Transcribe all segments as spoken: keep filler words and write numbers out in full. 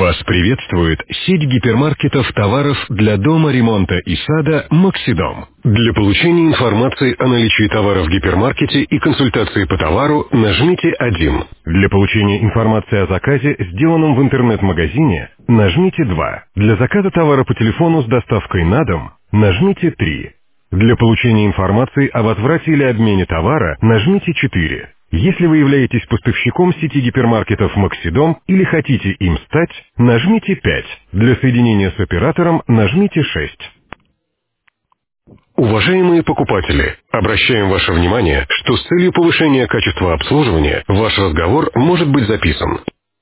Вас приветствует сеть гипермаркетов товаров для дома, ремонта и сада «Максидом». Для получения информации о наличии товара в гипермаркете и консультации по товару нажмите один. Для получения информации о заказе, сделанном в интернет-магазине, нажмите два. Для заказа товара по телефону с доставкой на дом нажмите три. Для получения информации о возврате или обмене товара нажмите четыре. Если вы являетесь поставщиком сети гипермаркетов «Максидом» или хотите им стать, нажмите пять. Для соединения с оператором нажмите шесть. Уважаемые покупатели, обращаем ваше внимание, что с целью повышения качества обслуживания ваш разговор может быть записан.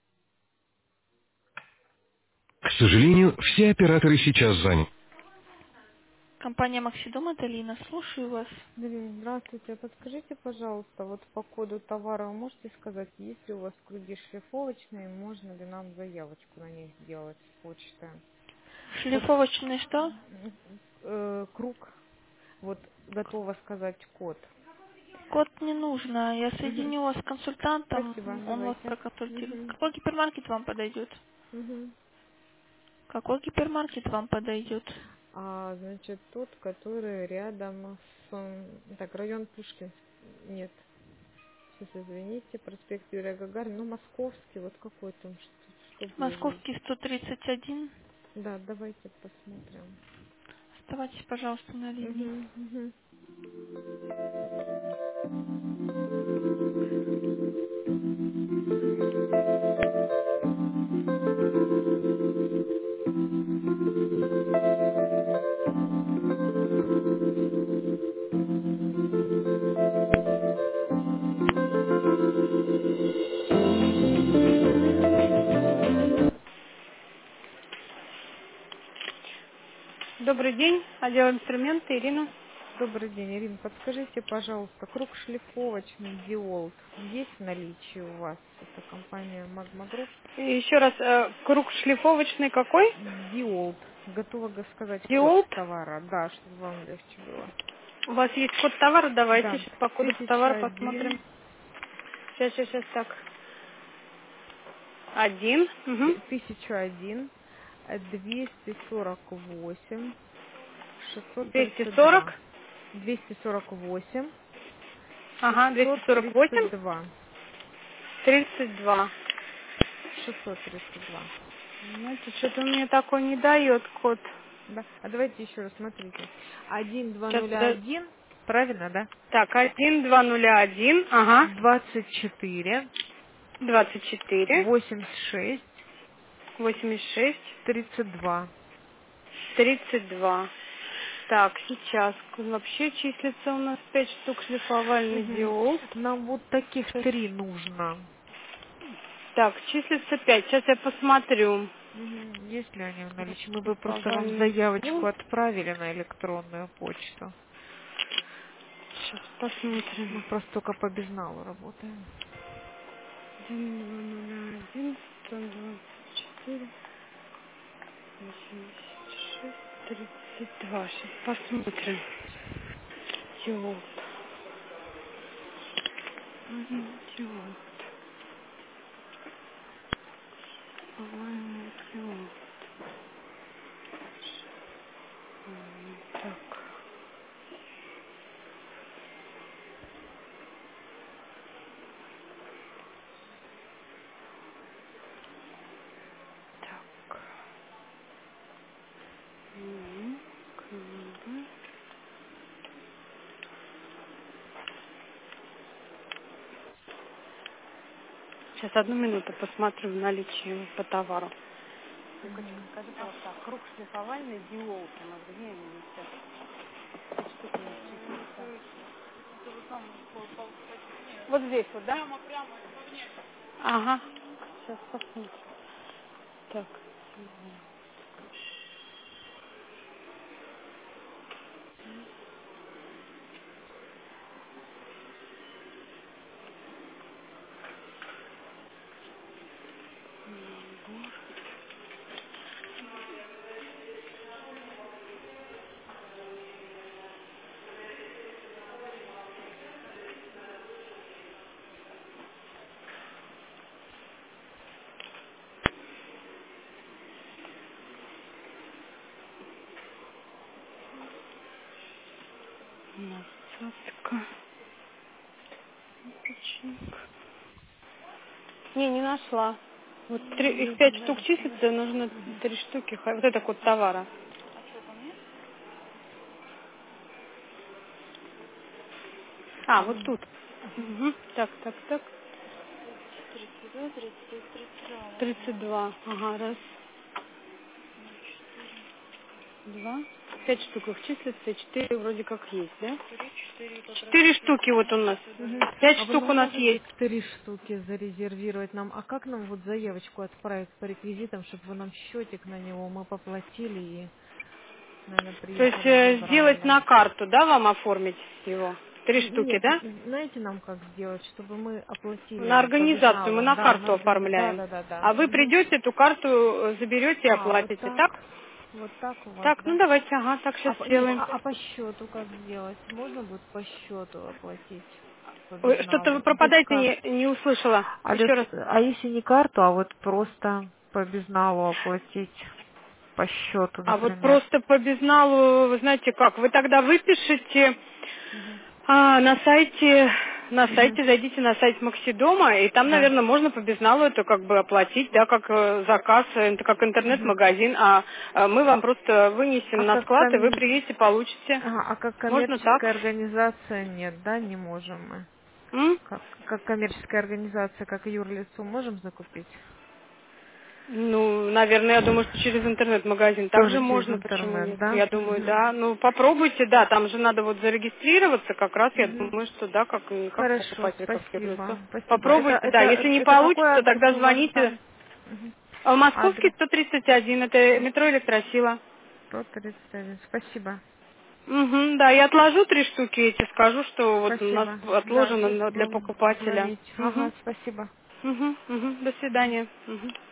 К сожалению, все операторы сейчас заняты. Компания «Максидом», это Лина, слушаю вас. Галина, здравствуйте. Подскажите, пожалуйста, вот по коду товара вы можете сказать, есть ли у вас круги шлифовочные, можно ли нам заявочку на них сделать с почты? Вот Шлифовочный что? э, круг, вот готова сказать код. Код не нужно, я Угу. соединю вас с консультантом, Спасибо, он вас давайте. проконсультирует. Угу. Какой гипермаркет вам подойдет? Угу. Какой гипермаркет вам подойдет? А, значит, тот, который рядом с... м, Так, район Пушкин. Нет, сейчас извините, проспект Юрия Гагарина, ну, московский, вот какой там, что, что ближе. Московский сто тридцать один. Да, давайте посмотрим. Оставайтесь, пожалуйста, на линии. Угу, угу. Добрый день, отдел инструменты, Ирина. Добрый день, Ирина. Подскажите, пожалуйста, круг шлифовочный Диолт есть в наличии у вас? Это компания Magma Group. И еще раз, э, круг шлифовочный какой? Диолт. Готова га- сказать код Диолт. товара, да, чтобы вам легче было. У вас есть код товара, давайте Да, сейчас по коду товара тысяча один, посмотрим. Сейчас, сейчас, сейчас, так. Один. Угу. тысяча один, двести сорок восемь, шестьсот двести тридцать сорок. два. двести сорок восемь, Ага, двести шестьсот сорок тридцать восемь. два. тридцать два. шестьсот тридцать два. Знаете, что-то мне такой не дает код. Да. А давайте еще раз смотрите. Один два Сейчас, ноль подо- один, правильно, да? так, один два ноль один. Ага. Двадцать четыре, двадцать четыре. восемьдесят шесть, восемьдесят шесть. тридцать два. тридцать два. Так, сейчас. Вообще числится у нас пять штук шлифовальный Мгм. диод. Нам вот таких Сейчас. три нужно. Так, числится пять. Сейчас я посмотрю. Мгм. Есть ли они в наличии? Мы бы просто вам Шлифовальный заявочку диод. отправили на электронную почту. Сейчас посмотрим. Мы просто только по безналу работаем. один, два, ноль, один, сто двадцать четыре, восемьдесят шесть, тридцать два. Сейчас посмотрим. Диод. Шлифовальный диод. Шлифовальный диод. М, Так. Так. М, Канада. Сейчас одну минуту посмотрю наличие по товару. Юкочка, Мгм. скажи, пожалуйста, круг шлифовальный диолт у нас где они висят? Что у нас числится? Вот здесь вот, да? Прямо, прямо, ага. Сейчас посмотрим. Так. Насадка. Печенька. Не, не нашла. Вот три, их пять штук числится, нужно три штуки. ха- Вот это код товара. А, вот тут. Угу. Так, так, так. тридцать два. Ага, раз. Два. Пять штук их числится, и четыре вроде как есть, да? Четыре штуки вот у нас. Мгм. Пять А вы штук не у нас можете есть. три штуки зарезервировать нам? А как нам вот заявочку отправить по реквизитам, чтобы вы нам счетик на него мы поплатили и, наверное, То есть приехали, э, сделать забрали? на карту, да, вам оформить его? Три штуки, Нет, да? знаете нам как сделать, чтобы мы оплатили На вам по организацию мы безналу? на Да, на карту органи... Да, оформляем. да, да, да. А вы Мгм. придете, эту карту э, заберете и А, вот оплатите, так. так? Вот так у вас, Так, ну да? давайте, ага, так А, сейчас по- нет, сделаем. а, а по счету как сделать? Можно будет по счету оплатить по Ой, что-то вы безналу? Без пропадаете, карт. не, не услышала. А, Еще без- раз. а если не карту, а вот просто по безналу оплатить по счету, А вот например? просто по безналу, вы знаете как, вы тогда выпишите Мгм. а, на сайте, на Мгм. сайте, зайдите на сайт Максидома, и там, Да. наверное, можно по безналу это как бы оплатить, да, как э, заказ, э, это как Мгм. интернет-магазин, а э, мы вам просто А вынесем на как склад, и вы ком- приедете, получите. ага, а как Можно так? коммерческая организация нет, да, не можем мы. М? Как, как коммерческая организация, как юрлицу можем закупить? Ну, наверное, я думаю, что через интернет-магазин также Тоже через можно, почему интернет, нет? да? Я думаю, Мгм. да. Ну, попробуйте, да, там же надо вот зарегистрироваться, как раз я Мгм. думаю, что да, как, и как Хорошо, покупатель, как спасибо. следует. Спасибо. Это, Попробуйте, да. это, Если не это какой получится, адрес тогда у вас звоните. там? Мгм. А в Московский Адрес сто тридцать один, это метро Электросила. сто тридцать один. Спасибо. Угу, да, я отложу три штуки эти, скажу, что вот у нас Спасибо. Да, отложено вы на- для вы покупателя. звоните. Угу, Ага, спасибо. угу, угу, до свидания. Угу.